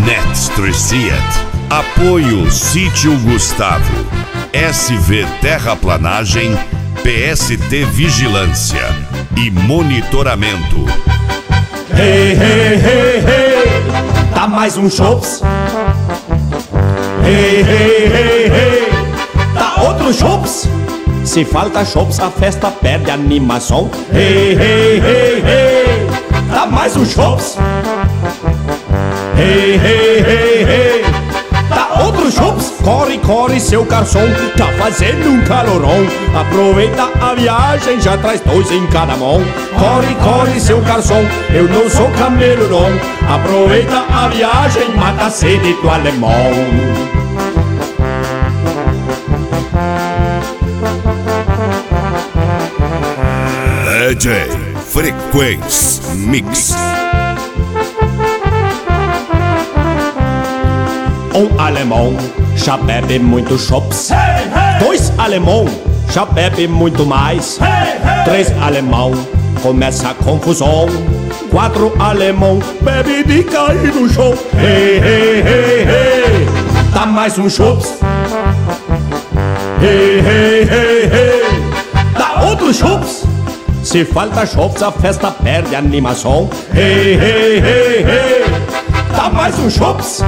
Netstriciet. Apoio Sítio Gustavo. SV Terraplanagem. PST Vigilância e Monitoramento. Hey, hey, hey, hey, tá mais um chops. Hey, hey, hey, hey, tá outro chops. Se falta chops, a festa perde a animação. Hey, hey, hey, hey, tá mais um chops. Hey, hey, hey, hey, tá outro chops. Corre, corre, seu garçom, tá fazendo um calorão. Aproveita a viagem, já traz dois em cada mão. Corre, corre, seu garçom, eu não sou camelo não. Aproveita a viagem, mata a sede do alemão. DJ Frequência Mix. Um alemão já bebe muito chops. Hey, hey. Dois alemão já bebe muito mais. Hey, hey. Três alemão começa a confusão. Quatro alemão bebe de cair no chão. Hey, hey, hey, hey, tá mais um chops. Hey, hey, hey, hey, tá outro chops. Se falta chops, a festa perde a animação. Hey, hey, hey, hey, tá mais um chops.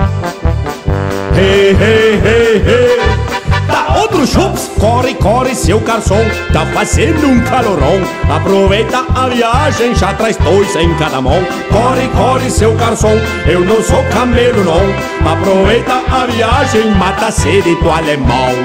Hey, hey, hey, hey, tá outro chops. Corre, corre, seu garçom, tá fazendo um calorão. Aproveita a viagem, já traz dois em cada mão. Corre, corre, seu garçom, eu não sou camelo não. Aproveita a viagem, mata a sede do alemão.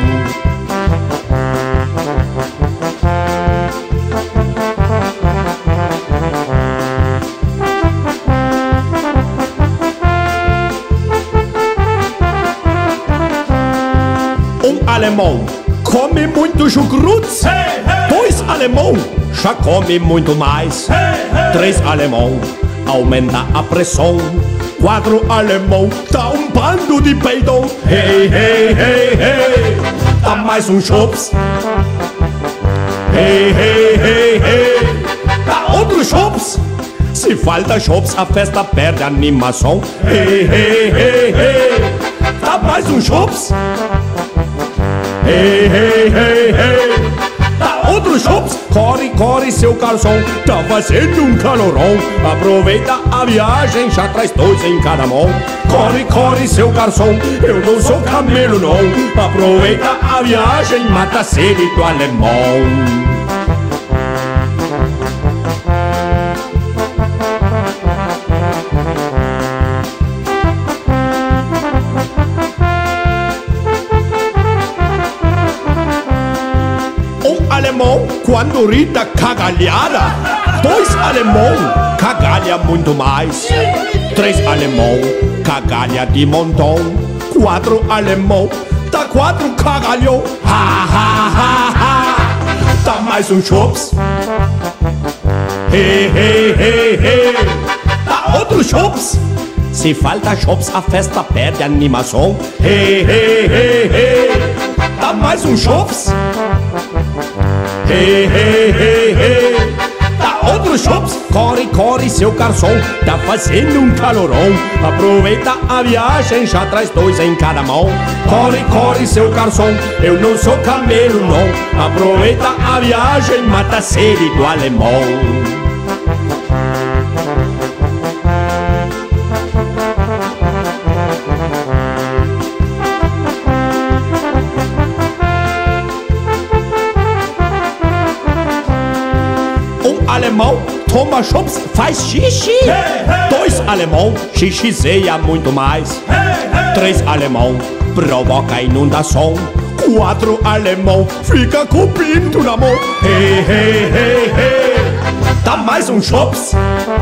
Alemão come muito chucrutes. Hey, hey. Dois alemão já come muito mais. Hey, hey. Três alemão aumenta a pressão. Quatro alemão tá um bando de peidão. Hey, hey, hey, hey, tá mais um chops. Hey, hey, hey, hey, tá outro chops. Se falta chops, a festa perde a animação. Hey, hey, hey, hey, tá mais um chops. Hey, hey, hey, hey, tá outro chops. Corre, corre, seu garçom, tá fazendo um calorão. Aproveita a viagem, já traz dois em cada mão. Corre, corre, seu garçom, eu não sou camelo não. Aproveita a viagem, mata a sede do alemão. Alemão, quando grita cagalhada. Dois alemão, cagalha muito mais. Três alemão, cagalha de montão. Quatro alemão, tá quatro cagalhão. Ha, ha, ha, ha, tá mais um chops. Hey, hey, hey, hey, tá outro chops. Se falta chops, a festa perde a animação. Hey, hey, hey, hey, tá mais um chops. Hey, hey, hey, hey, tá outro chops. Corre, corre, seu garçom, tá fazendo um calorão. Aproveita a viagem, já traz dois em cada mão. Corre, corre, seu garçom, eu não sou camelo não. Aproveita a viagem, mata a sede do alemão. Alemão toma chops, faz xixi. Hey, hey. Dois alemão xixizeia muito mais. Hey, hey. Três alemão provoca inundação. Quatro alemão fica com o pinto na mão. Hey, hey, hey, hey, tá mais um chops.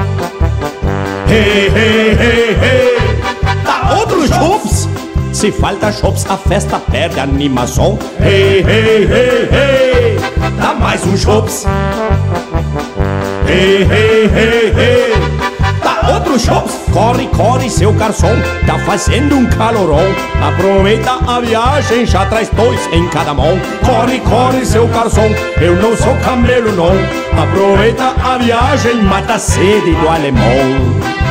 Hey, hey, hey, hey, tá outro chops. Se falta chops, a festa perde a animação. Hey, hey, hey, hey, tá mais um chops. Hey, hey, hey, hey, tá outro chops. Corre, corre, seu garçom, tá fazendo um calorão. Aproveita a viagem, já traz dois em cada mão. Corre, corre, seu garçom, eu não sou camelo não. Aproveita a viagem, mata a sede do alemão.